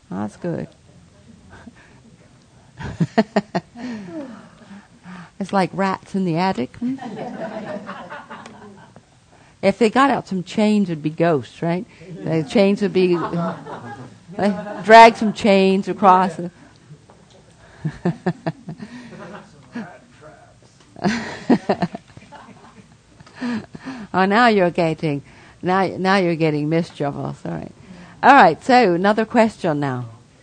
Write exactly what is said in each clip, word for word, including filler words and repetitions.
That's good. It's like rats in the attic. If they got out some chains, it'd be ghosts, right? The chains would be... They drag some chains across. The oh, now you're getting... Now, now you're getting mischievous. All right. All right, so another question now.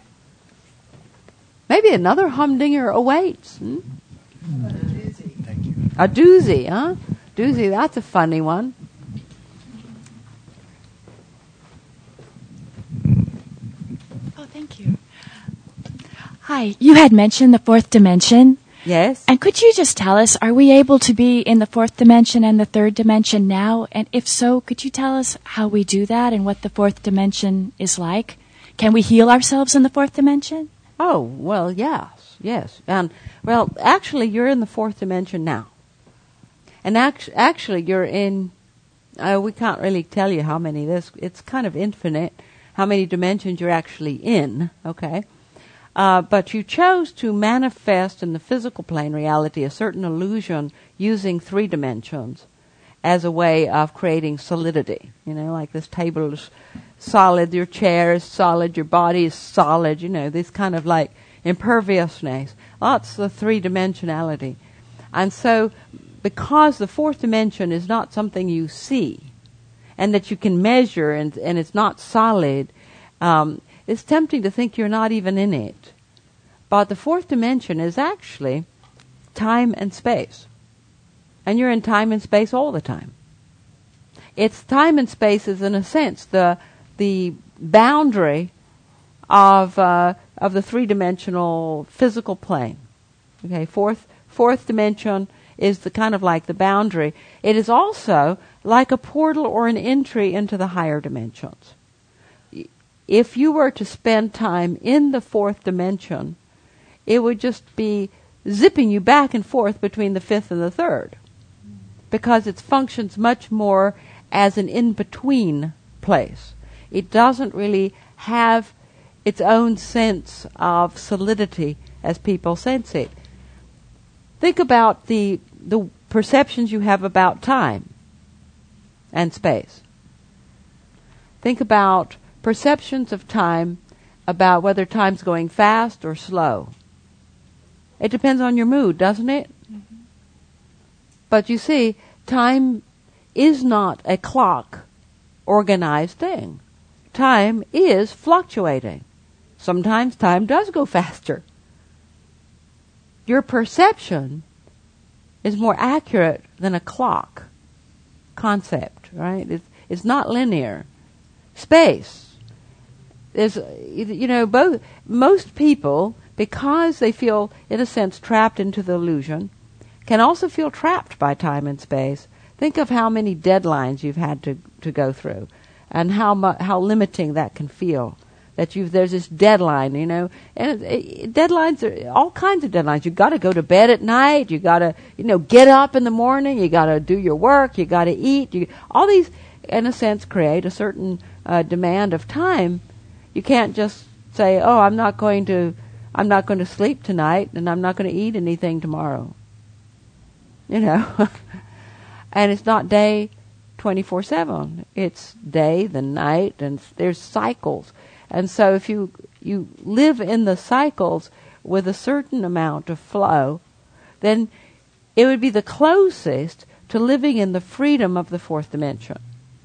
Maybe another humdinger awaits. Hmm? A doozy. Thank you. A doozy, huh? Doozy, that's a funny one. Oh, thank you. Hi, you had mentioned the fourth dimension. Yes. And could you just tell us, are we able to be in the fourth dimension and the third dimension now? And if so, could you tell us how we do that and what the fourth dimension is like? Can we heal ourselves in the fourth dimension? Oh, well, yes, yes. And, well, actually, you're in the fourth dimension now. And act- actually, you're in, uh, we can't really tell you how many, this, it's kind of infinite, how many dimensions you're actually in, okay? Uh, but you chose to manifest in the physical plane reality a certain illusion using three dimensions as a way of creating solidity. You know, like this table is solid, your chair is solid, your body is solid, you know, this kind of like imperviousness. That's the three-dimensionality. And so, because the fourth dimension is not something you see and that you can measure and, and it's not solid, um, it's tempting to think you're not even in it. But the fourth dimension is actually time and space. And you're in time and space all the time. It's time and space is, in a sense, the the boundary of uh, of the three-dimensional physical plane. Okay, fourth fourth dimension is the kind of like the boundary. It is also like a portal or an entry into the higher dimensions. If you were to spend time in the fourth dimension, it would just be zipping you back and forth between the fifth and the third, because it functions much more as an in-between place. It doesn't really have its own sense of solidity as people sense it. Think about the the perceptions you have about time and space. Think about perceptions of time, about whether time's going fast or slow. It depends on your mood, doesn't it? Mm-hmm. But you see, time is not a clock organized thing. Time is fluctuating. Sometimes time does go faster. Your perception is more accurate than a clock concept, right? It's, it's not linear. Space is, you know, both, most people, because they feel, in a sense, trapped into the illusion, can also feel trapped by time and space. Think of how many deadlines you've had to, to go through, and how mu- how limiting that can feel. That you've there's this deadline, you know, and it, it, deadlines are all kinds of deadlines. You've got to go to bed at night. You got to, you know, get up in the morning. You got to do your work. You got to eat. You, all these, in a sense, create a certain uh, demand of time. You can't just say, "Oh, I'm not going to, I'm not going to sleep tonight, and I'm not going to eat anything tomorrow." You know, and it's not day twenty-four seven. It's day, the night, and there's cycles. And so if you you live in the cycles with a certain amount of flow, then it would be the closest to living in the freedom of the fourth dimension.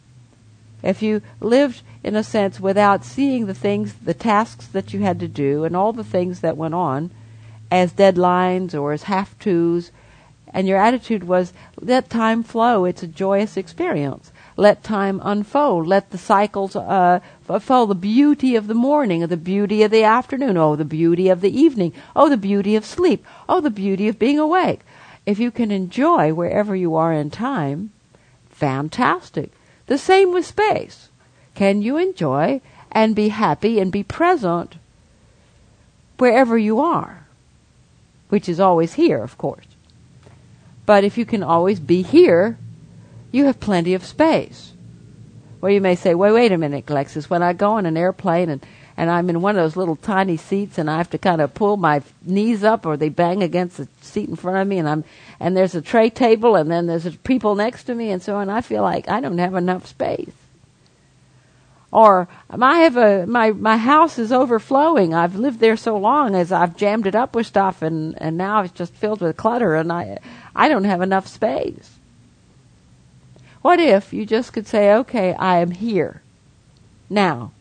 If you lived, in a sense, without seeing the things, the tasks that you had to do and all the things that went on as deadlines or as have-tos, and your attitude was, let time flow, it's a joyous experience. Let time unfold. Let the cycles uh, unfold. The beauty of the morning, or the beauty of the afternoon, oh, the beauty of the evening, oh, the beauty of sleep, oh, the beauty of being awake. If you can enjoy wherever you are in time, fantastic. The same with space. Can you enjoy and be happy and be present wherever you are? Which is always here, of course. But if you can always be here, you have plenty of space. Well, you may say, wait, wait a minute, Alexis, when I go on an airplane and, and I'm in one of those little tiny seats, and I have to kind of pull my knees up, or they bang against the seat in front of me, and I'm and there's a tray table, and then there's people next to me, and so on. I feel like I don't have enough space. Or I have a my my house is overflowing. I've lived there so long as I've jammed it up with stuff, and, and now it's just filled with clutter, and I I don't have enough space. What if you just could say, okay, I am here now,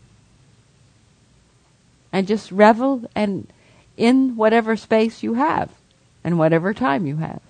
and just revel and in whatever space you have and whatever time you have.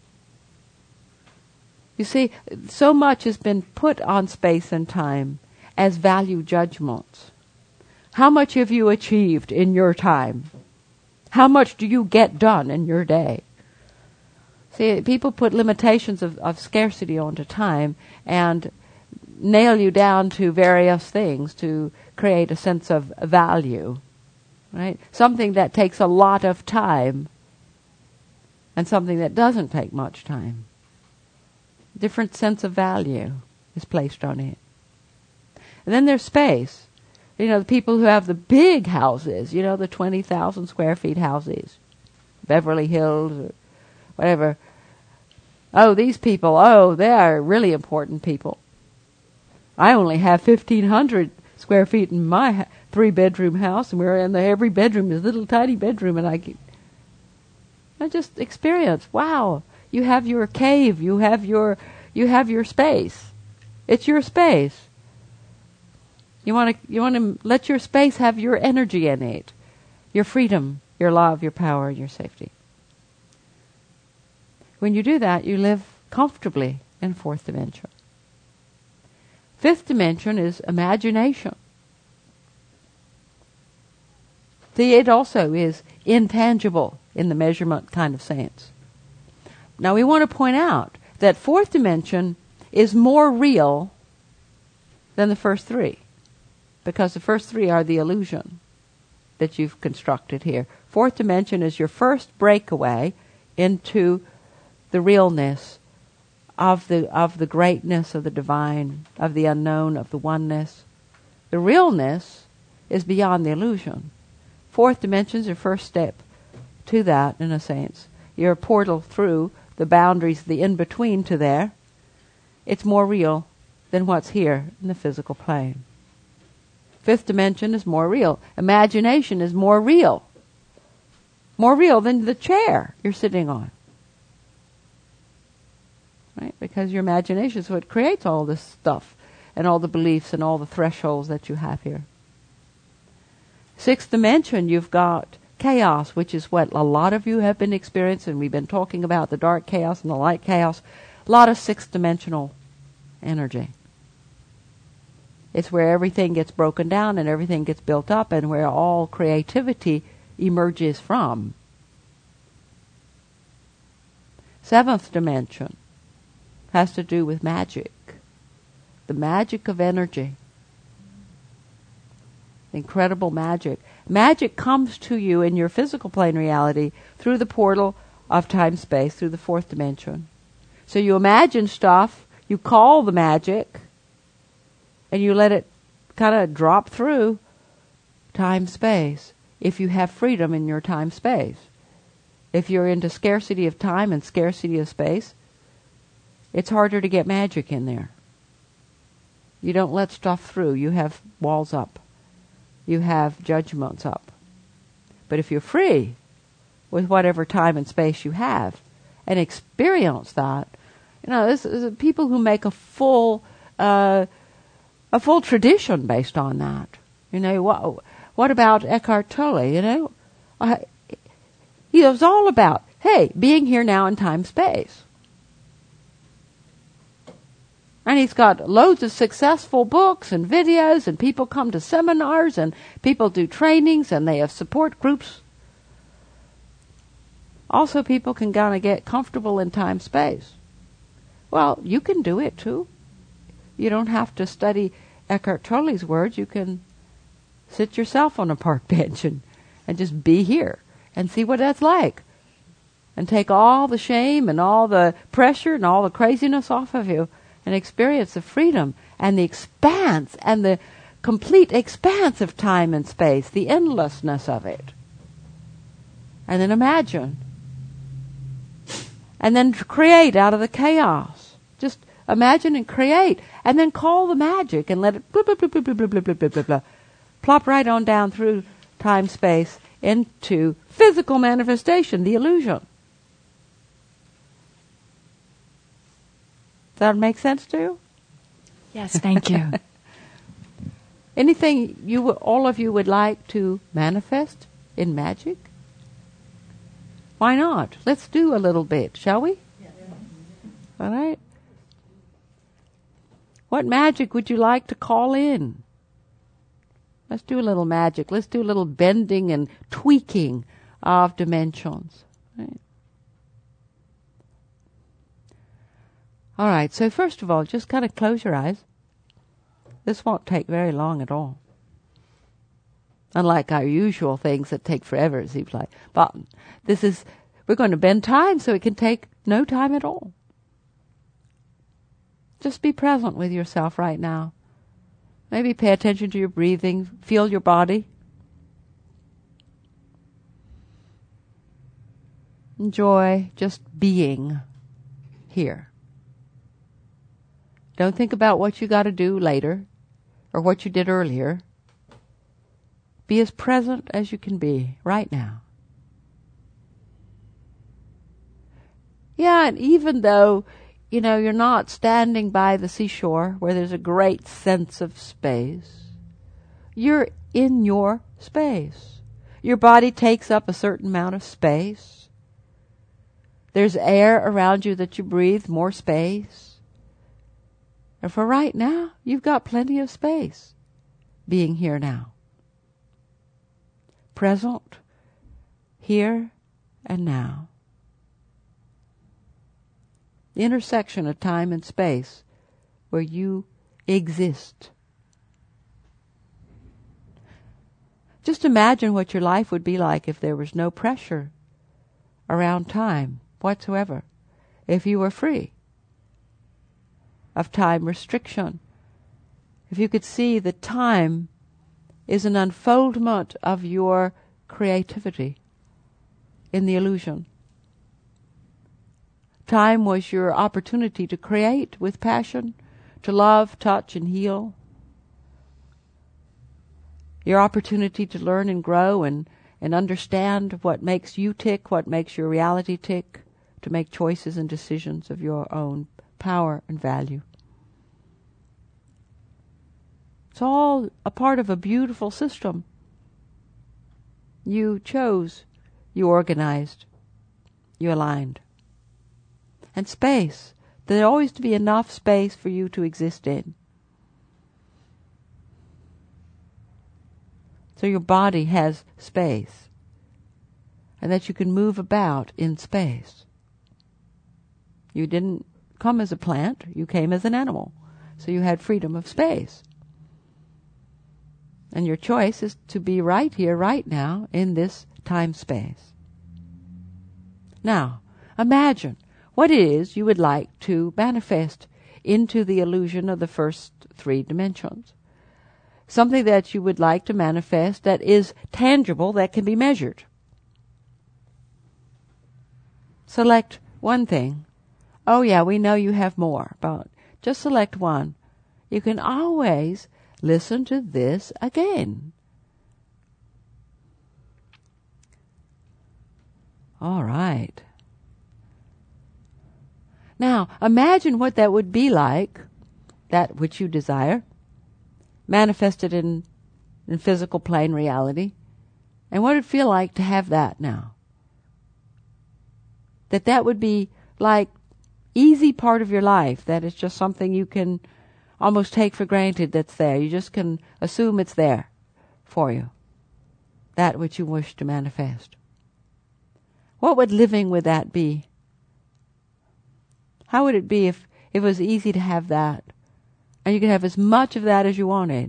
You see, so much has been put on space and time as value judgments. How much have you achieved in your time? How much do you get done in your day? See, people put limitations of, of scarcity onto time and nail you down to various things to create a sense of value, right? Something that takes a lot of time and something that doesn't take much time. Different sense of value is placed on it. And then there's space. You know, the people who have the big houses, you know, the twenty thousand square feet houses, Beverly Hills or whatever. Oh, these people, oh, they are really important people. I only have fifteen hundred square feet in my ha- three-bedroom house, and we're in the, every bedroom is a little tiny bedroom, and I, keep, I just experience, wow, you have your cave, you have your, you have your space. It's your space. You want to you want to let your space have your energy in it, your freedom, your love, your power, your safety. When you do that, you live comfortably in fourth dimension. Fifth dimension is imagination. See, it also is intangible in the measurement kind of sense. Now we want to point out that fourth dimension is more real than the first three, because the first three are the illusion that you've constructed here. Fourth dimension is your first breakaway into the realness of the of the greatness of the divine, of the unknown, of the oneness. The realness is beyond the illusion. Fourth dimension is your first step to that, in a sense. You're a portal through the boundaries, the in-between to there. It's more real than what's here in the physical plane. Fifth dimension is more real. Imagination is more real. More real than the chair you're sitting on. Right? Because your imagination is what creates all this stuff and all the beliefs and all the thresholds that you have here. Sixth dimension, you've got chaos, which is what a lot of you have been experiencing. We've been talking about the dark chaos and the light chaos. A lot of sixth dimensional energy. It's where everything gets broken down and everything gets built up, and where all creativity emerges from. Seventh dimension has to do with magic. The magic of energy. Incredible magic. Magic comes to you in your physical plane reality through the portal of time-space, through the fourth dimension. So you imagine stuff, you call the magic, and you let it kind of drop through time-space if you have freedom in your time-space. If you're into scarcity of time and scarcity of space, it's harder to get magic in there. You don't let stuff through. You have walls up. You have judgments up. But if you're free with whatever time and space you have and experience that, you know, this is people who make a full uh, a full tradition based on that. You know, what, what about Eckhart Tolle? You know, uh, he was all about, hey, being here now in time-space. And he's got loads of successful books and videos, and people come to seminars, and people do trainings, and they have support groups. Also, people can kind of get comfortable in time-space. Well, you can do it too. You don't have to study Eckhart Tolle's words. You can sit yourself on a park bench and, and just be here and see what that's like. And take all the shame and all the pressure and all the craziness off of you and experience the freedom and the expanse and the complete expanse of time and space, the endlessness of it. And then imagine. And then create out of the chaos. Just imagine and create. And then call the magic and let it blah, blah, blah, blah, blah, blah, blah, blah, blah, blah, plop right on down through time, space into physical manifestation, the illusion. Does that make sense to you? Yes, thank you. Anything you, all of you would like to manifest in magic? Why not? Let's do a little bit, shall we? Yeah. All right. What magic would you like to call in? Let's do a little magic. Let's do a little bending and tweaking of dimensions. Right. All right, so first of all, just kind of close your eyes. This won't take very long at all. Unlike our usual things that take forever, it seems like. But this is, we're going to bend time so it can take no time at all. Just be present with yourself right now. Maybe pay attention to your breathing. Feel your body. Enjoy just being here. Don't think about what you got to do later or what you did earlier. Be as present as you can be right now. Yeah, and even though, you know, you're not standing by the seashore where there's a great sense of space, you're in your space. Your body takes up a certain amount of space. There's air around you that you breathe, more space. And for right now, you've got plenty of space being here now. Present, here and now. The intersection of time and space where you exist. Just imagine what your life would be like if there was no pressure around time whatsoever, if you were free of time restriction. If you could see that time is an unfoldment of your creativity in the illusion. Time was your opportunity to create with passion, to love, touch, and heal. Your opportunity to learn and grow and, and understand what makes you tick, what makes your reality tick, to make choices and decisions of your own power and value. It's all a part of a beautiful system. You chose, you organized, you aligned. And space. There's always to be enough space for you to exist in. So your body has space. And that you can move about in space. You didn't come as a plant, you came as an animal. So you had freedom of space. And your choice is to be right here, right now, in this time-space. Now, imagine what it is you would like to manifest into the illusion of the first three dimensions. Something that you would like to manifest that is tangible, that can be measured. Select one thing. Oh yeah, we know you have more, but just select one. You can always listen to this again. All right. Now, imagine what that would be like, that which you desire, manifested in, in physical plane reality, and what it would feel like to have that now. That that would be like easy part of your life, that it's just something you can almost take for granted that's there. You just can assume it's there for you, that which you wish to manifest. What would living with that be? How would it be if, if it was easy to have that, and you could have as much of that as you wanted?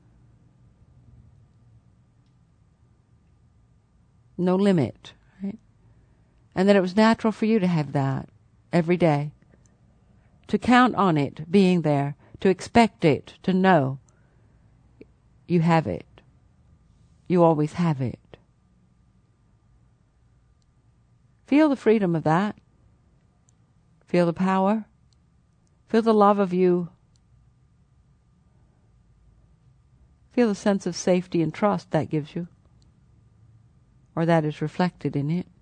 No limit, right? And that it was natural for you to have that every day. To count on it being there, to expect it, to know. you have it. You always have it. Feel the freedom of that. Feel the power. Feel the love of you. Feel the sense of safety and trust that gives you, or that is reflected in it.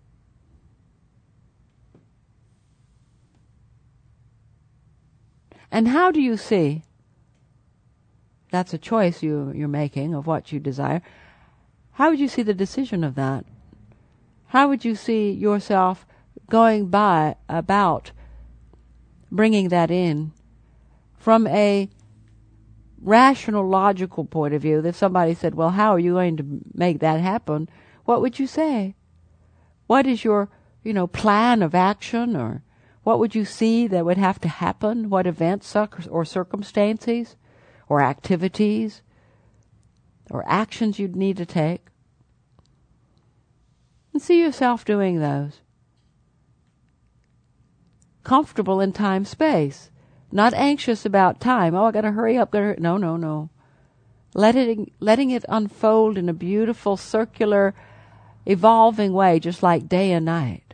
And how do you see? That's a choice you, you're making of what you desire. How would you see the decision of that? How would you see yourself going by about bringing that in from a rational, logical point of view? If somebody said, well, how are you going to make that happen? What would you say? What is your, you know, plan of action, or what would you see that would have to happen? What events or circumstances or activities or actions you'd need to take? And see yourself doing those. Comfortable in time, space. Not anxious about time. Oh, I got to hurry up. Gotta hurry. No, no, no. Let it, letting it unfold in a beautiful, circular, evolving way, just like day and night.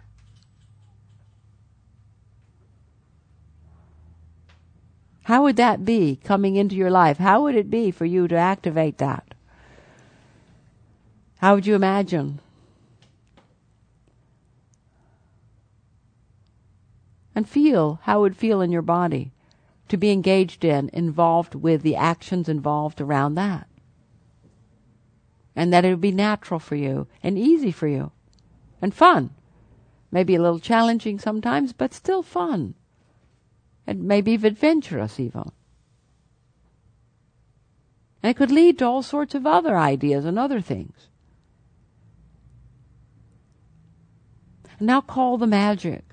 How would that be coming into your life? How would it be for you to activate that? How would you imagine? And feel how it would feel in your body to be engaged in, involved with the actions involved around that. And that it would be natural for you and easy for you and fun. Maybe a little challenging sometimes, but still fun. And maybe adventurous even. And it could lead to all sorts of other ideas and other things. And now call the magic.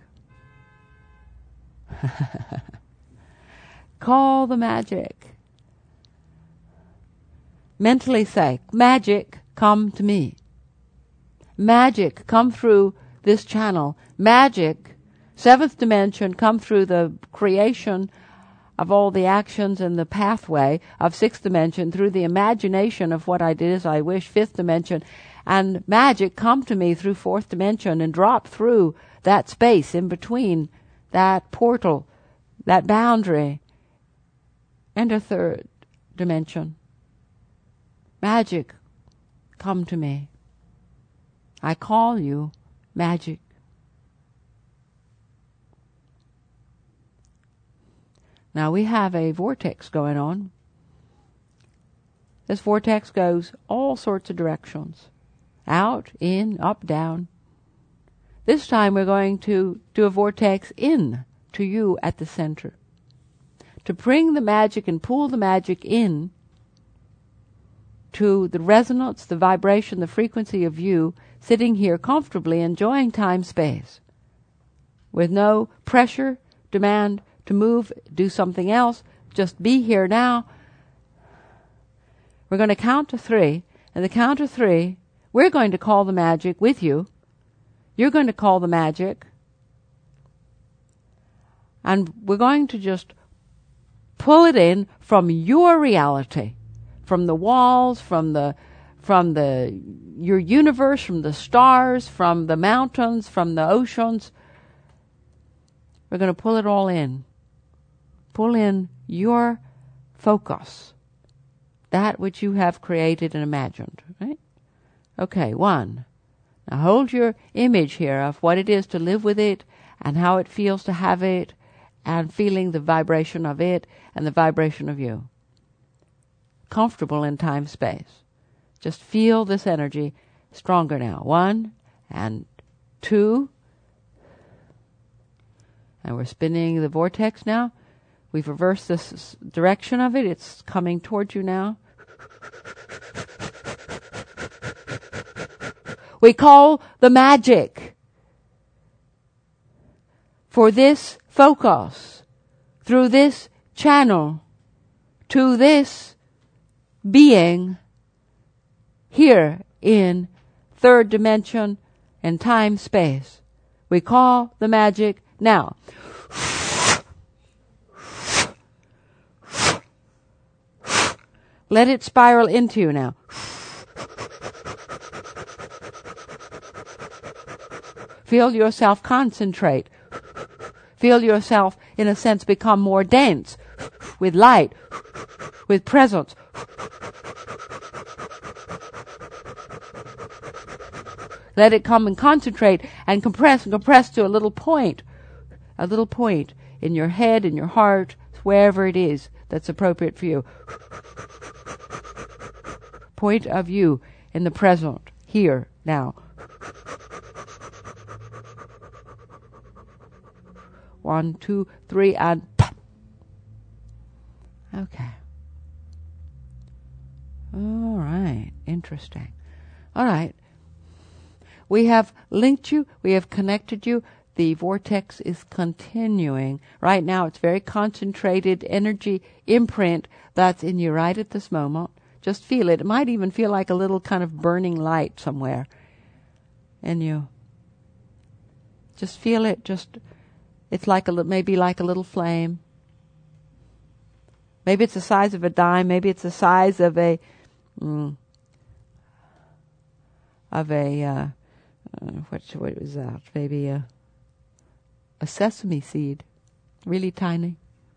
Call the magic. Mentally say, magic, come to me. Magic, come through this channel. Magic, seventh dimension, come through the creation of all the actions and the pathway of sixth dimension, through the imagination of what I did as I wish, fifth dimension. And magic, come to me through fourth dimension and drop through that space in between, that portal, that boundary, and a third dimension. Magic, come to me. I call you magic. Now we have a vortex going on. This vortex goes all sorts of directions. Out, in, up, down. This time we're going to do a vortex in to you at the center. To bring the magic and pull the magic in to the resonance, the vibration, the frequency of you sitting here comfortably enjoying time, space, with no pressure, demand to move, do something else. Just be here now. We're going to count to three, and the count of three, we're going to call the magic with you. You're going to call the magic, and we're going to just pull it in from your reality, from the walls, from the from the your universe, from the stars, from the mountains, from the oceans. We're going to pull it all in. Pull in your focus, that which you have created and imagined, right? Okay, one. Now hold your image here of what it is to live with it and how it feels to have it, and feeling the vibration of it and the vibration of you. Comfortable in time, space. Just feel this energy stronger now. One and two. And we're spinning the vortex now. We've reversed this direction of it. It's coming towards you now. We call the magic for this focus through this channel to this being here in third dimension and time space. We call the magic now. Let it spiral into you now. Feel yourself concentrate. Feel yourself, in a sense, become more dense with light, with presence. Let it come and concentrate and compress and compress to a little point, a little point in your head, in your heart, wherever it is that's appropriate for you. Point of view in the present, here, now. One, two, three, and pop. Okay. All right. Interesting. All right. We have linked you. We have connected you. The vortex is continuing. Right now, it's very concentrated energy imprint that's in you right at this moment. Just feel it. It might even feel like a little kind of burning light somewhere in you. Just feel it. Just, it's like a, maybe like a little flame. Maybe it's the size of a dime. Maybe it's the size of a, mm, of a, uh, uh, what, what was that? Maybe a, a sesame seed. Really tiny.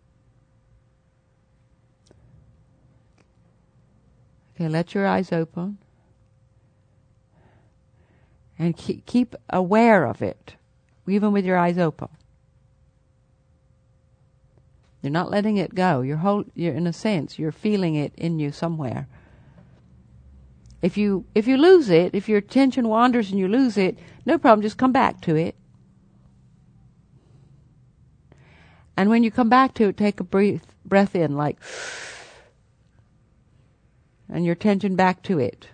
Okay, let your eyes open. And keep, keep aware of it, even with your eyes open. You're not letting it go. You're, hold, you're in a sense, you're feeling it in you somewhere. If you if you lose it, if your attention wanders and you lose it, no problem, just come back to it. And when you come back to it, take a breath, breath in, like, and your attention back to it.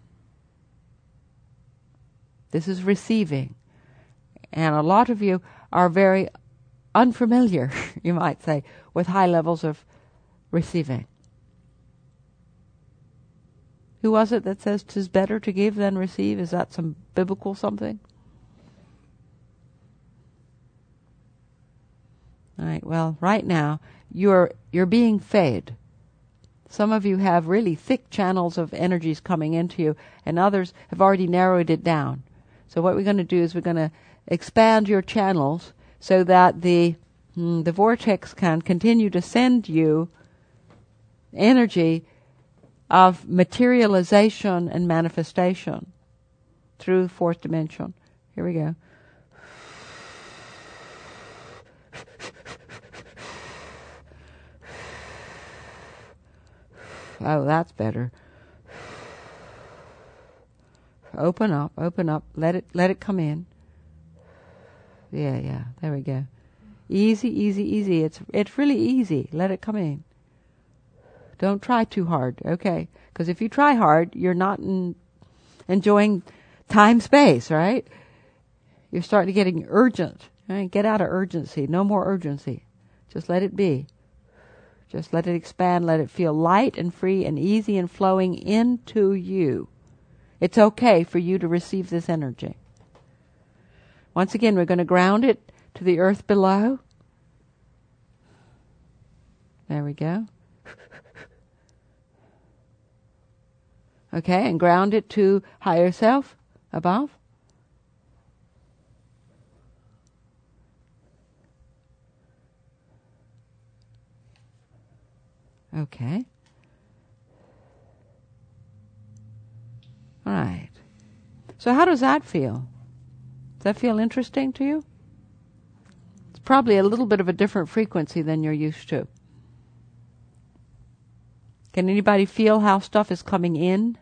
This is receiving. And a lot of you are very unfamiliar, you might say, with high levels of receiving. Who was it that says 'tis better to give than receive? Is that some biblical something? All right, well, right now, you're you're being fed. Some of you have really thick channels of energies coming into you, and others have already narrowed it down. So what we're going to do is we're going to expand your channels so that the mm, the vortex can continue to send you energy of materialization and manifestation through the fourth dimension. Here we go. Oh, that's better. Open up, open up. Let it, let it come in. Yeah, yeah. There we go. Easy, easy, easy. It's, it's really easy. Let it come in. Don't try too hard, okay? Because if you try hard, you're not in, enjoying time, space, right? You're starting to getting urgent. Right? Get out of urgency. No more urgency. Just let it be. Just let it expand. Let it feel light and free and easy and flowing into you. It's okay for you to receive this energy. Once again, we're going to ground it to the earth below. There we go. Okay, and ground it to higher self above. Okay. All right. So how does that feel? Does that feel interesting to you? It's probably a little bit of a different frequency than you're used to. Can anybody feel how stuff is coming in?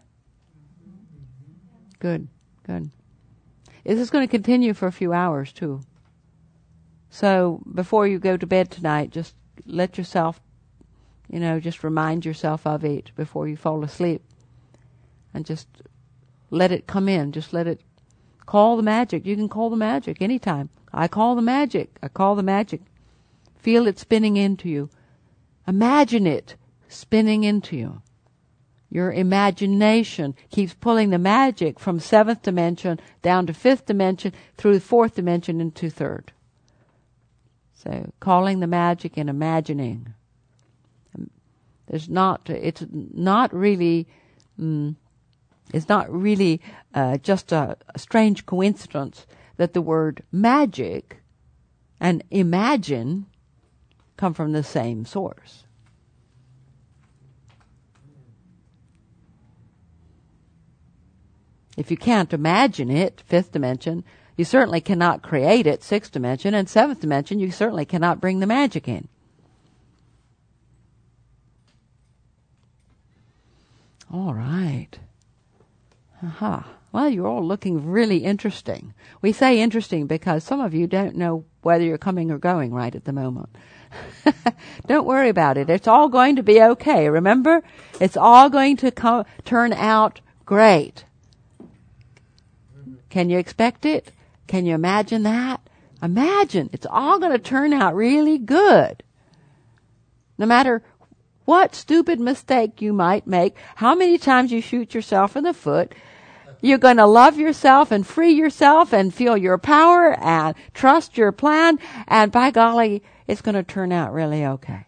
Good, good. This is going to continue for a few hours too. So before you go to bed tonight, just let yourself, you know, just remind yourself of it before you fall asleep. And just let it come in. Just let it call the magic. You can call the magic anytime. I call the magic. I call the magic. Feel it spinning into you. Imagine it spinning into you. Your imagination keeps pulling the magic from seventh dimension down to fifth dimension through the fourth dimension into third. So calling the magic and imagining. There's not. It's not really. Mm, it's not really uh, just a, a strange coincidence that the word magic and imagine come from the same source. If you can't imagine it, fifth dimension, you certainly cannot create it, sixth dimension, and seventh dimension, you certainly cannot bring the magic in. All right. Aha. Uh-huh. Well, you're all looking really interesting. We say interesting because some of you don't know whether you're coming or going right at the moment. Don't worry about it. It's all going to be okay. Remember? It's all going to co- turn out great. Can you expect it? Can you imagine that? Imagine. It's all going to turn out really good. No matter what stupid mistake you might make, how many times you shoot yourself in the foot, you're going to love yourself and free yourself and feel your power and trust your plan, and by golly, it's going to turn out really okay.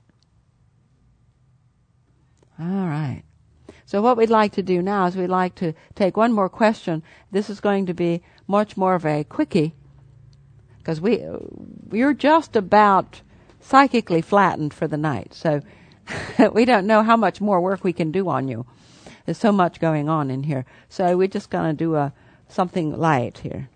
All right. So what we'd like to do now is we'd like to take one more question. This is going to be much more of a quickie, because we, we're just about psychically flattened for the night. So we don't know how much more work we can do on you. There's so much going on in here. So we're just going to do a something light here.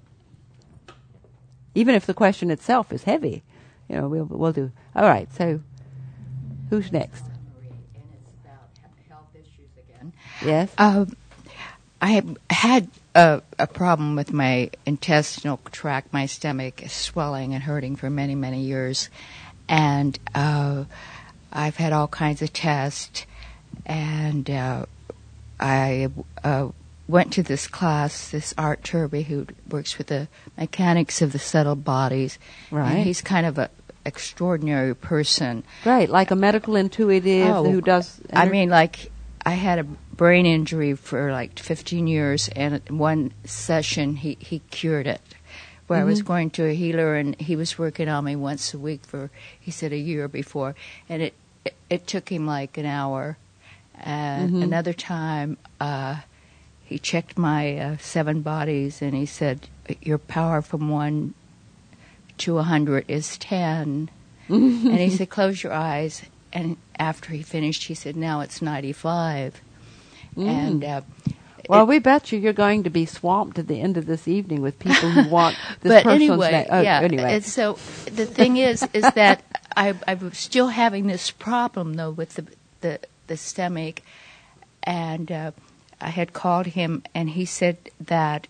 Even if the question itself is heavy, you know, we'll we'll do. All right. So who's next? And it's about health issues again. Yes. Uh, I have had a, a problem with my intestinal tract. My stomach is swelling and hurting for many, many years. And uh, I've had all kinds of tests. And uh, I uh, went to this class, this Art Turby, who works with the mechanics of the subtle bodies. Right. And he's kind of a extraordinary person. Right, like a medical intuitive Oh, who does... I mean, like, I had a brain injury for like fifteen years, and in one session he, he cured it. Where Mm-hmm. I was going to a healer, and he was working on me once a week for, he said, a year before. And it, it, it took him like an hour. And Mm-hmm. another time, uh, he checked my uh, seven bodies, and he said, your power from one to a hundred is ten. And he said, close your eyes. And after he finished, he said, now it's ninety-five. Mm. And uh, Well, it, we bet you you're going to be swamped at the end of this evening with people who want this but person's anyway, name. Oh, yeah. anyway. And so the thing is, is that I, I'm still having this problem though with the the, the stomach, and uh, I had called him, and he said that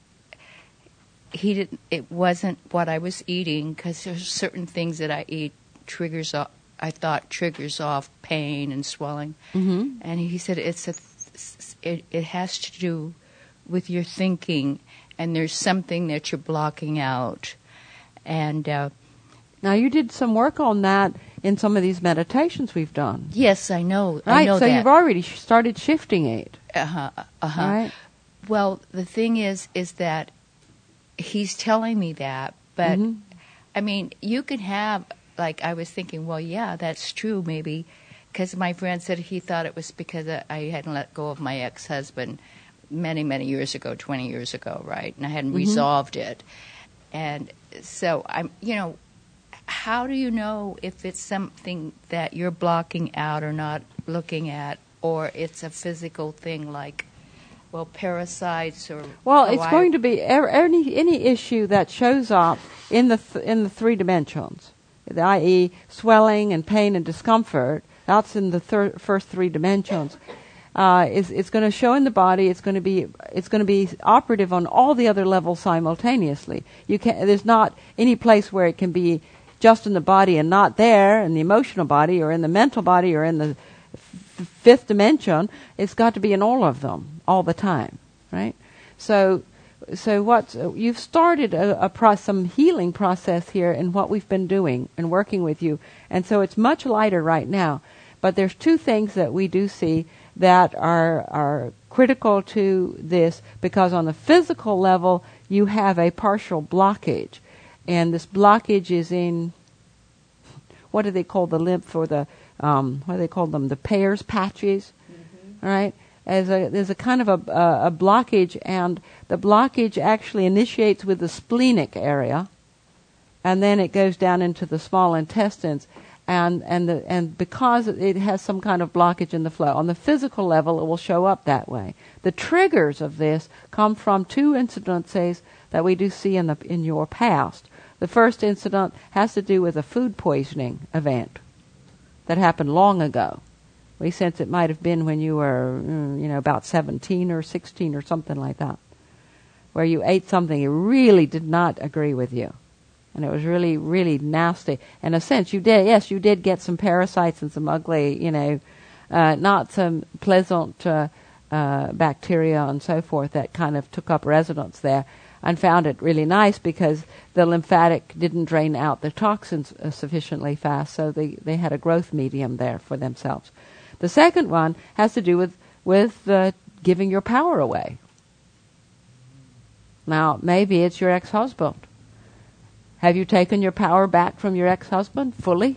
he didn't. It wasn't what I was eating, because there's certain things that I eat triggers off. I thought triggers off pain and swelling, Mm-hmm. and he said it's a. It, it has to do with your thinking, and there's something that you're blocking out. And uh, Now, you did some work on that in some of these meditations we've done. yes, I know. I Right, know so that. you've already sh- started shifting it. Uh-huh, uh-huh. Right? Well, the thing is, is that he's telling me that, but Mhm. I mean, you can have, like, I was thinking, well, yeah, that's true, maybe, because my friend said he thought it was because I hadn't let go of my ex-husband many, many years ago, twenty years ago, right? And I hadn't Mhm. resolved it. And so I'm, you know, how do you know if it's something that you're blocking out or not looking at, or it's a physical thing like, well, parasites or... Well, oh, it's I- going to be er- any any issue that shows up in the th- in the three dimensions, that is, swelling and pain and discomfort. That's in the thir- first three dimensions. Uh, is it's going to show in the body. It's going to be it's going to be operative on all the other levels simultaneously. You can There's not any place where it can be just in the body and not there in the emotional body or in the mental body or in the f- fifth dimension. It's got to be in all of them all the time, right? So, so what you've started a, a pro- some healing process here in what we've been doing and working with you, and so it's much lighter right now. But there's two things that we do see that are are critical to this, because on the physical level you have a partial blockage, and this blockage is in, what do they call the lymph or the um, what do they call them? The Peyer's patches, mm-hmm. right? As a, there's a kind of a, a, a blockage, and the blockage actually initiates with the splenic area, and then it goes down into the small intestines, and and the and because it has some kind of blockage in the flow on the physical level, it will show up that way. The triggers of this come from two incidences that we do see in the in your past. The first incident has to do with a food poisoning event that happened long ago. We sense it might have been when you were, you know, about seventeen or sixteen or something like that, where you ate something that really did not agree with you. And it was really, really nasty. In a sense, you did, yes, you did get some parasites and some ugly, you know, uh, not some pleasant uh, uh, bacteria and so forth that kind of took up residence there, and found it really nice because the lymphatic didn't drain out the toxins uh, sufficiently fast, so they, they had a growth medium there for themselves. The second one has to do with, with uh, giving your power away. Now, maybe it's your ex-husband. Have you taken your power back from your ex-husband fully?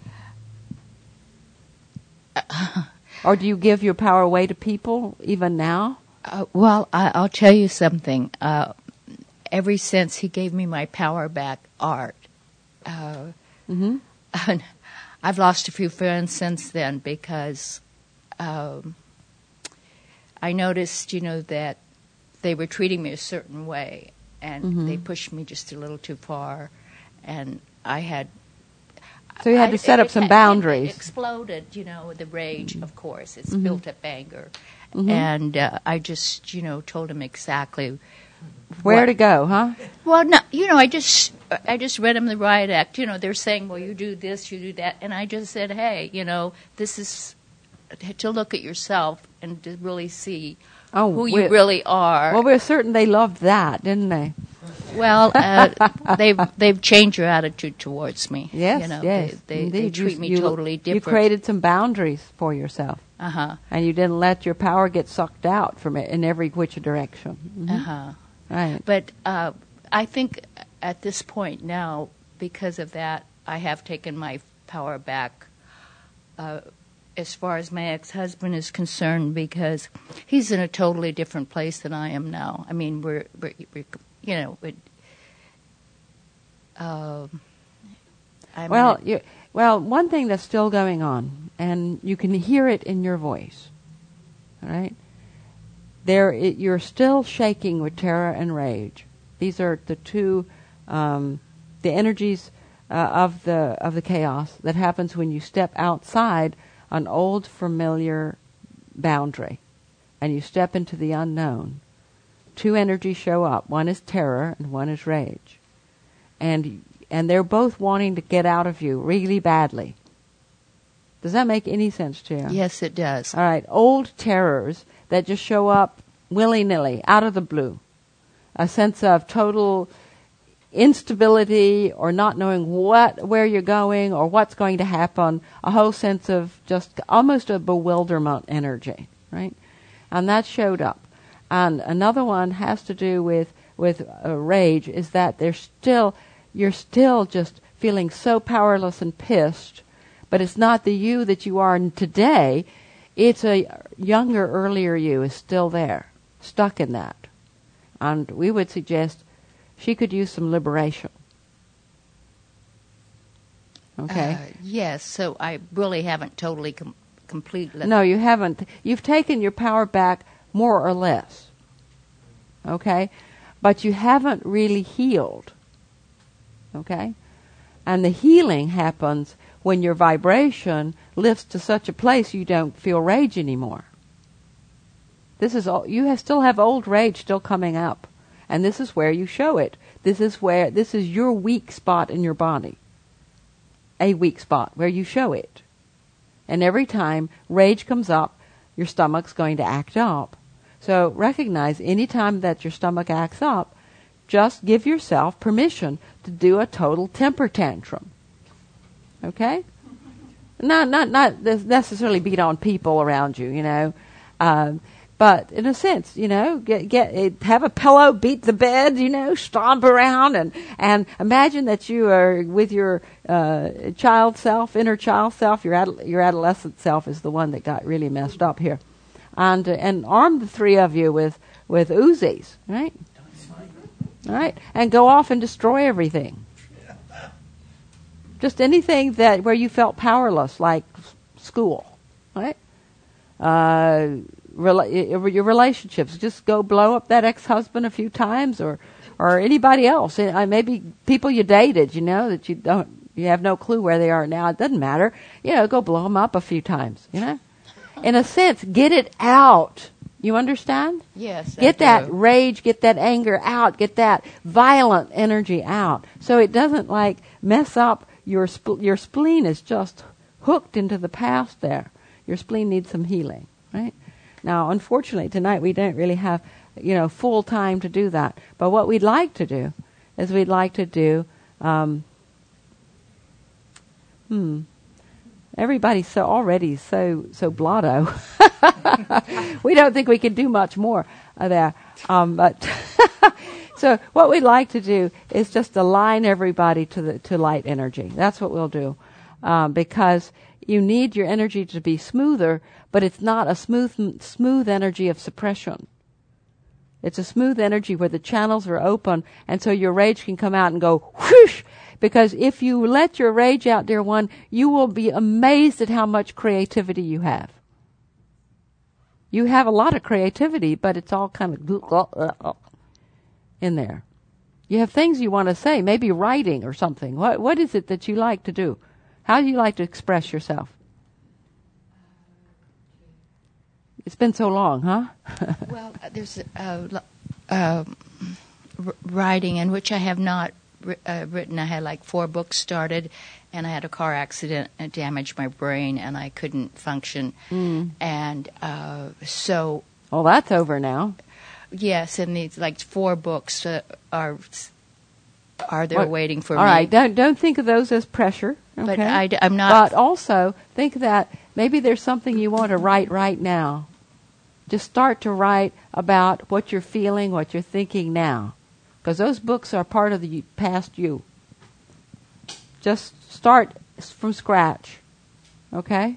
Uh, or do you give your power away to people even now? Uh, well, I, I'll tell you something. Uh, ever since he gave me my power back, Art, uh, mm-hmm. I've lost a few friends since then because um, I noticed, you know, that they were treating me a certain way, and mm-hmm. they pushed me just a little too far, and I had... So you had I, to set it, up some it, boundaries. It exploded, you know, with the rage, of course. It's mm-hmm. built up anger. Mm-hmm. And uh, I just, you know, told him exactly... Where what, to go, huh? Well, no, you know, I just I just read them the riot act. You know, they're saying, well, you do this, you do that. And I just said, hey, you know, this is to look at yourself and to really see oh, who you really are. Well, we're certain they loved that, didn't they? Well, uh, they've they've changed your attitude towards me. Yes, you know, yes. They, they, they treat you, me you, totally different. You created some boundaries for yourself. Uh-huh. And you didn't let your power get sucked out from it in every which direction. Mm-hmm. Uh-huh. Right. But uh, I think at this point now, because of that, I have taken my power back uh, as far as my ex-husband is concerned, because he's in a totally different place than I am now. I mean, we're, we're, we're you know, we're, uh, I mean, well, you, well, one thing that's still going on, and you can hear it in your voice, all right? There, it, you're still shaking with terror and rage. These are the two, um, the energies uh, of the of the chaos that happens when you step outside an old familiar boundary, and you step into the unknown. Two energies show up. One is terror, and one is rage, and and they're both wanting to get out of you really badly. Does that make any sense to you? Yes, it does. All right, old terrors that just show up willy-nilly, out of the blue. A sense of total instability or not knowing what, where you're going or what's going to happen. A whole sense of just almost a bewilderment energy, right? And that showed up. And another one has to do with, with uh, rage, is that there's still, you're still just feeling so powerless and pissed, but it's not the you that you are today. It's a younger, earlier you is still there, stuck in that. And we would suggest she could use some liberation. Okay? Uh, yes, so I really haven't totally com- completely... No, you haven't. You've taken your power back more or less. Okay? But you haven't really healed. Okay? And the healing happens when your vibration lifts to such a place you don't feel rage anymore. This is all, you have, still have old rage still coming up, and this is where you show it. This is where this is your weak spot in your body, a weak spot where you show it. And every time rage comes up, your stomach's going to act up. So recognize any time that your stomach acts up, just give yourself permission to do a total temper tantrum. Okay? Not not not necessarily beat on people around you, you know. Uh, But in a sense, you know, get, get, have a pillow, beat the bed, you know, stomp around, and, and imagine that you are with your uh, child self, inner child self. Your ad, your adolescent self is the one that got really messed up here, and uh, and arm the three of you with with Uzis, right? All right, and go off and destroy everything. Just anything that where you felt powerless, like school, right? Uh, rela- your relationships. Just go blow up that ex-husband a few times, or, or anybody else. Uh, maybe people you dated, you know, that you don't, you have no clue where they are now. It doesn't matter. You know, go blow them up a few times. You know, in a sense, get it out. You understand? Yes. Get I that do. rage, get that anger out, get that violent energy out, so it doesn't like mess up your spl- your spleen is just hooked into the past there. Your spleen needs some healing, right? Now, unfortunately, tonight we don't really have, you know, full time to do that. But what we'd like to do is we'd like to do, um, hmm, everybody's so already so so blotto. We don't think we can do much more uh, there. Um, but so what we'd like to do is just align everybody to the to light energy. That's what we'll do, um, because you need your energy to be smoother, but it's not a smooth smooth energy of suppression. It's a smooth energy where the channels are open, and so your rage can come out and go whoosh. Because if you let your rage out, dear one, you will be amazed at how much creativity you have. You have a lot of creativity, but it's all kind of in there. You have things you want to say, maybe writing or something. What What is it that you like to do? How do you like to express yourself? It's been so long, huh? Well, uh, there's uh, uh, r- writing in which I have not ri- uh, written. I had like four books started, and I had a car accident and damaged my brain, and I couldn't function. Mm. And uh, so, Well, that's over now. yes, and these like four books uh, are are there What- waiting for All me. right, don't don't think of those as pressure. But okay? I, am not. But also think that maybe there's something you want to write right now. Just start to write about what you're feeling, what you're thinking now, because those books are part of the past you. Just start from scratch, okay?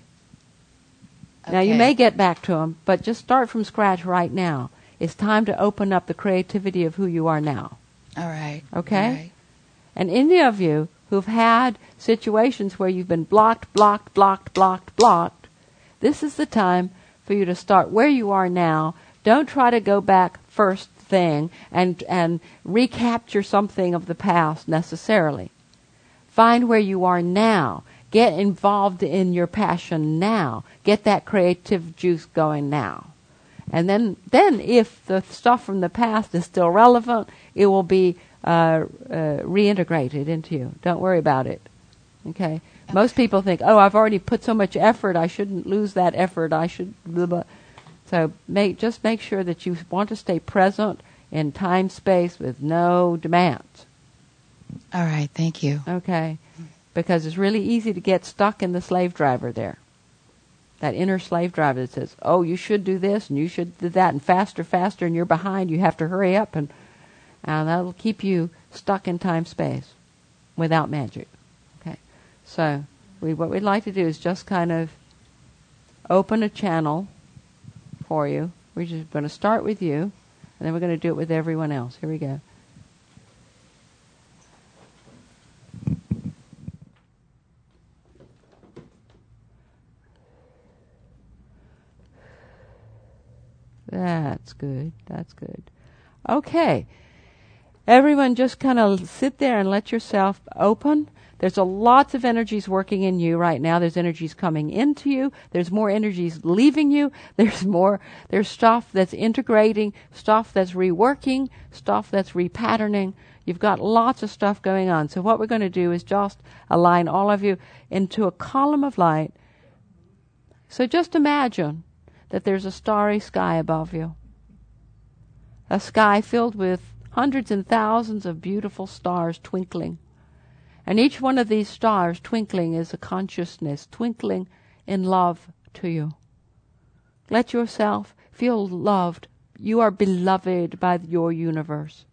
Now you Okay. may get back to them, but just start from scratch right now. It's time to open up the creativity of who you are now. All right. Okay? All right. And any of you who've had situations where you've been blocked, blocked, blocked, blocked, blocked, this is the time for you to start where you are now. Don't try to go back first thing and and recapture something of the past necessarily. Find where you are now. Get involved in your passion now. Get that creative juice going now. And then, then if the stuff from the past is still relevant, it will be uh, uh, reintegrated into you. Don't worry about it. Okay? Most people think, oh, I've already put so much effort, I shouldn't lose that effort. I should... Blah, blah. So make, just make sure that you want to stay present in time, space, with no demands. All right. Thank you. Okay? Because it's really easy to get stuck in the slave driver there. That inner slave driver that says, oh, you should do this and you should do that, and faster, faster, and you're behind. You have to hurry up, and, and that'll keep you stuck in time, space without magic. Okay? So we, what we'd like to do is just kind of open a channel for you. We're just going to start with you, and then we're going to do it with everyone else. Here we go. That's good. That's good. Okay. Everyone just kind of sit there and let yourself open. There's a lots of energies working in you right now. There's energies coming into you. There's more energies leaving you. There's more, there's stuff that's integrating, stuff that's reworking, stuff that's repatterning. You've got lots of stuff going on. So what we're going to do is just align all of you into a column of light. So just imagine that there's a starry sky above you. A sky filled with hundreds and thousands of beautiful stars twinkling. And each one of these stars twinkling is a consciousness twinkling in love to you. Let yourself feel loved. You are beloved by your universe.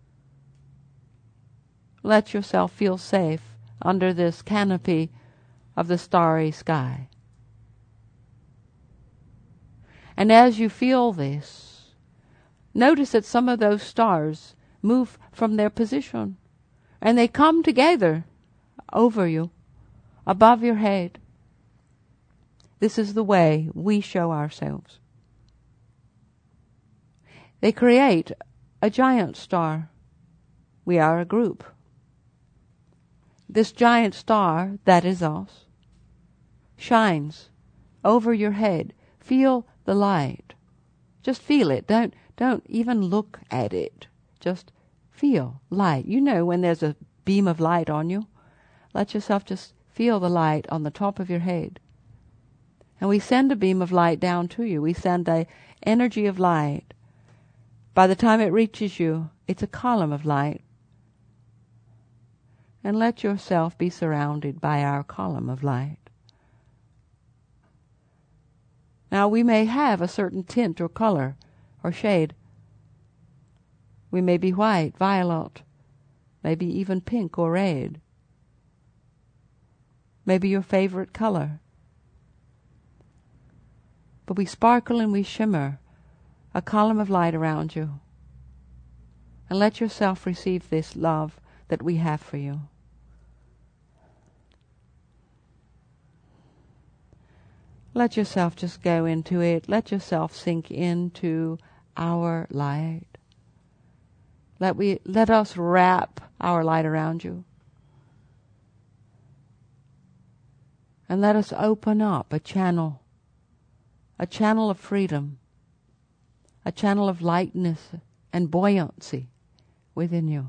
Let yourself feel safe under this canopy of the starry sky. And as you feel this, notice that some of those stars move from their position and they come together over you, above your head. This is the way we show ourselves. They create a giant star. We are a group. This giant star, that is us, shines over your head. Feel the light. Just feel it. Don't don't even look at it. Just feel light. You know when there's a beam of light on you, let yourself just feel the light on the top of your head. And we send a beam of light down to you. We send a energy of light. By the time it reaches you, it's a column of light. And let yourself be surrounded by our column of light. Now we may have a certain tint or color or shade. We may be white, violet, maybe even pink or red. Maybe your favorite color. But we sparkle and we shimmer, a column of light around you. And let yourself receive this love that we have for you. Let yourself just go into it. Let yourself sink into our light. Let we let us wrap our light around you. And let us open up a channel, a channel of freedom, a channel of lightness and buoyancy within you.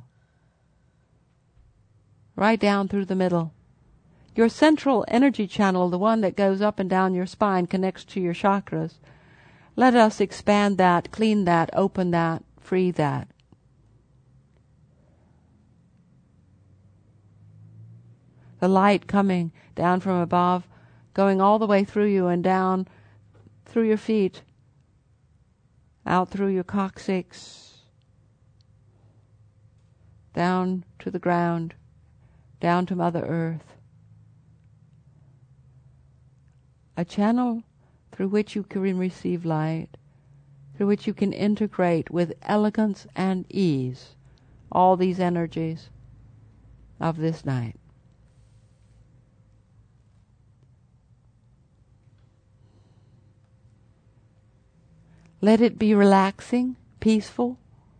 Right down through the middle. Your central energy channel, the one that goes up and down your spine, connects to your chakras. Let us expand that, clean that, open that, free that. The light coming down from above, going all the way through you and down through your feet, out through your coccyx, down to the ground, down to Mother Earth. A channel through which you can receive light, through which you can integrate with elegance and ease all these energies of this night. Let it be relaxing, peaceful.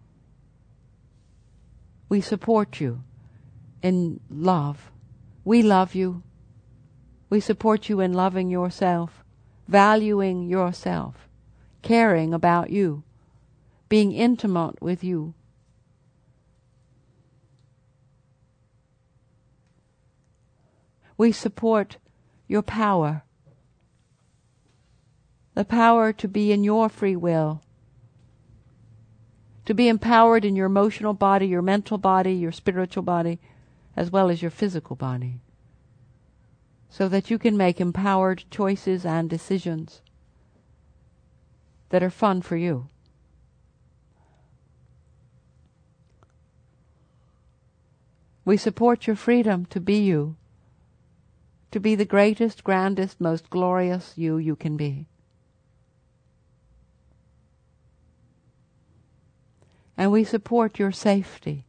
We support you in love. We love you. We support you in loving yourself, valuing yourself, caring about you, being intimate with you. We support your power, the power to be in your free will, to be empowered in your emotional body, your mental body, your spiritual body, as well as your physical body, so that you can make empowered choices and decisions that are fun for you. We support your freedom to be you, to be the greatest, grandest, most glorious you you can be. And we support your safety.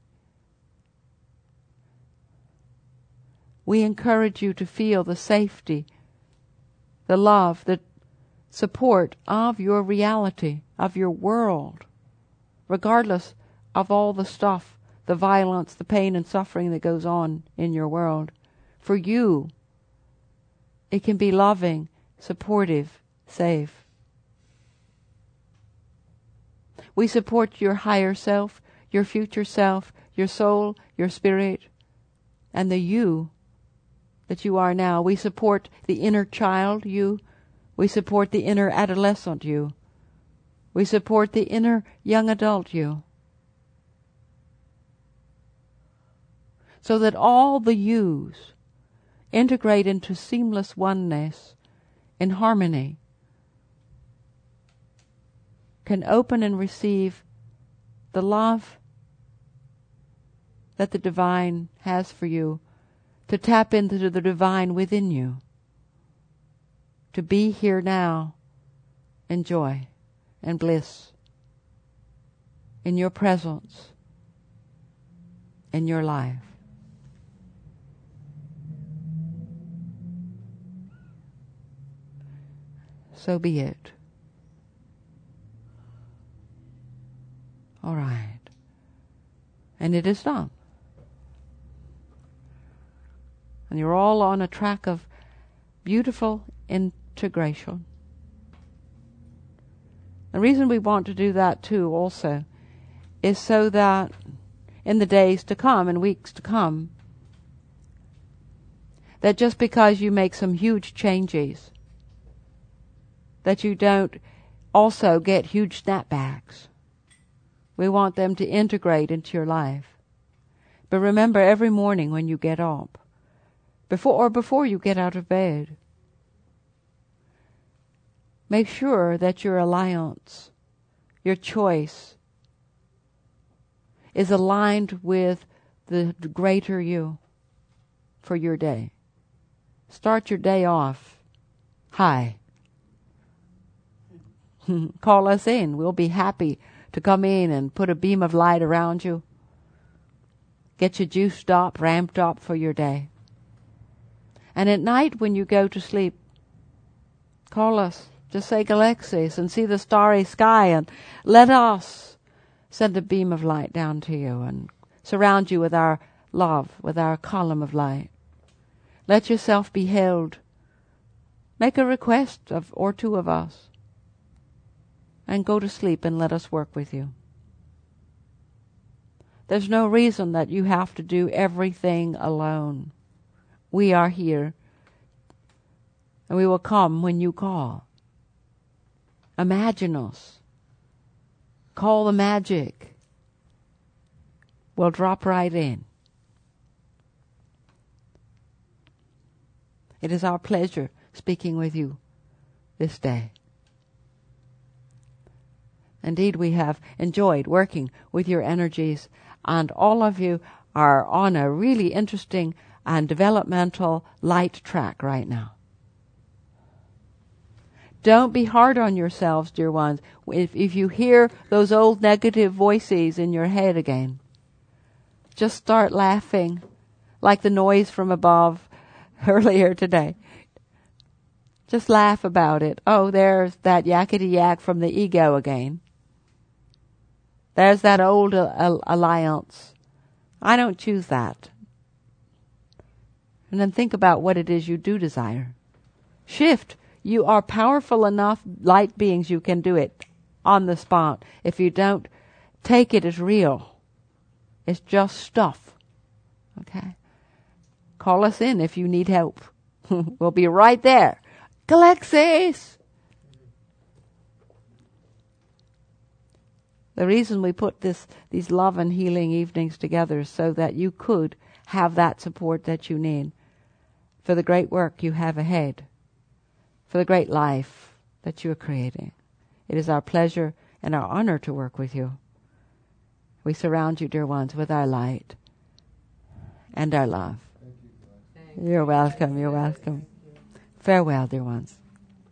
We encourage you to feel the safety, the love, the support of your reality, of your world, regardless of all the stuff, the violence, the pain and suffering that goes on in your world. For you, it can be loving, supportive, safe. We support your higher self, your future self, your soul, your spirit, and the you that you are now. We support the inner child you. We support the inner adolescent you. We support the inner young adult you. So that all the yous integrate into seamless oneness in harmony. can open and receive the love that the divine has for you, to tap into the divine within you, to be here now in joy and bliss, in your presence, in your life. So be it. All right. And it is done. And you're all on a track of beautiful integration. The reason we want to do that too also is so that in the days to come and weeks to come, that just because you make some huge changes, that you don't also get huge snapbacks. We want them to integrate into your life. But remember, every morning when you get up, before or before you get out of bed, make sure that your alliance, your choice, is aligned with the greater you for your day. Start your day off high. Call us in. We'll be happy to come in and put a beam of light around you. Get you juiced up, ramped up for your day. And at night when you go to sleep, call us. Just say Galexis and see the starry sky, and let us send a beam of light down to you and surround you with our love, with our column of light. Let yourself be held. Make a request of or two of us. And go to sleep and let us work with you. There's no reason that you have to do everything alone. We are here. And we will come when you call. Imagine us. Call the magic. We'll drop right in. It is our pleasure speaking with you this day. Indeed, we have enjoyed working with your energies, and all of you are on a really interesting and developmental light track right now. Don't be hard on yourselves, dear ones. If, if you hear those old negative voices in your head again, just start laughing like the noise from above earlier today. Just laugh about it. Oh, there's that yakety yak from the ego again. There's that old uh, alliance. I don't choose that. And then think about what it is you do desire. Shift. You are powerful enough light beings, you can do it on the spot. If you don't take it as real, it's just stuff. Okay? Call us in if you need help. We'll be right there. Galexis! The reason we put this, these love and healing evenings together is so that you could have that support that you need for the great work you have ahead, for the great life that you are creating. It is our pleasure and our honor to work with you. We surround you, dear ones, with our light and our love. You're welcome, you're welcome. Farewell, dear ones.